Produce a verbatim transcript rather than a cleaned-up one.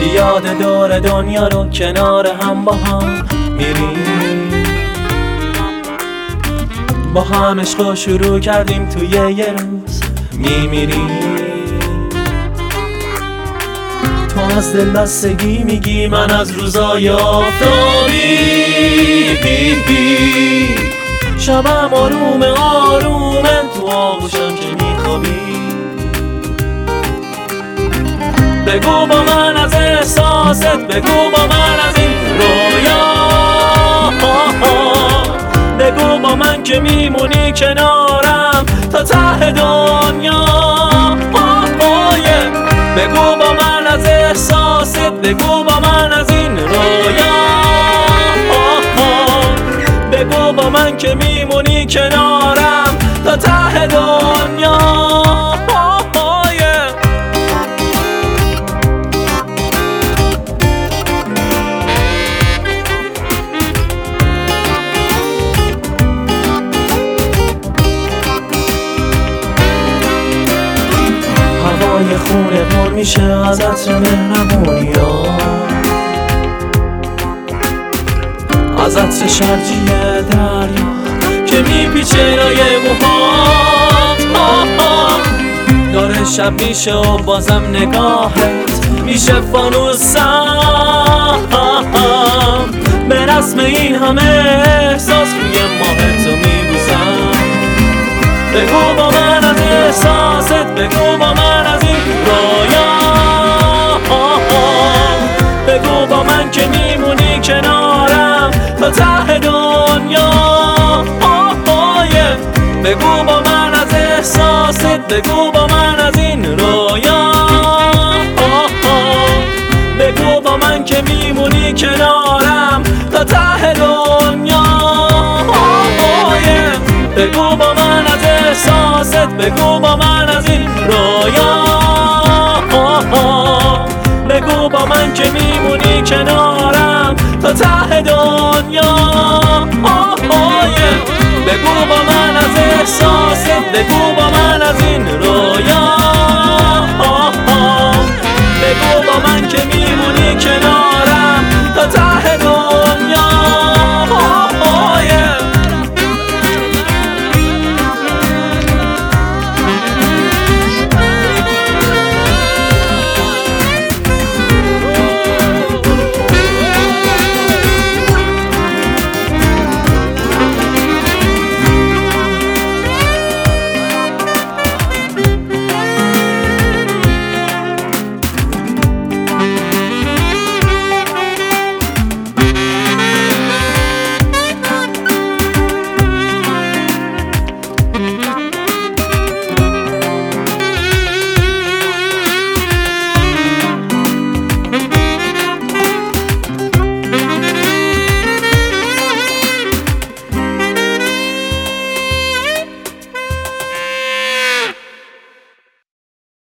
یاد دور دنیا رو کنار هم با هم میریم. با هم عشقو شروع کردیم توی یه روز میمیریم. تو از دل بستگی میگی، من از روزای آفتابی. شبم آروم آرومه تو آغوشم که میخوابی. بگو با من از احساست، بگو با من از این رویا. بگو با من که میمونی کنارم تا ته دنیا. بگو با من از احساست، بگو با من از این رویا. بگو با من که میمونی کنارم تا ته دنیا. هوای خونه پر میشه از عطر مهربونی ها، از عطر شرجی دریا که میپیچه لای موهات. داره شب میشه و بازم نگاهت میشه فانوسم. به رسم این همه احساس روی ماهتو میبوزم. بگو با من از احساست، بگو با من از این رویا. بگو با من که میمونی کنارم تا ته دنیا. بگو با من از احساست، بگو با من از این رویا. بگو با من که میمونی کنارم تا ته دنیا. بگو با من از احساست، بگو با من از این رویا. بگو با من که میمونی کنارم تا ته دنیا. بگو با من از احساست، بگو با من از این رویا. بگو با من که میمونی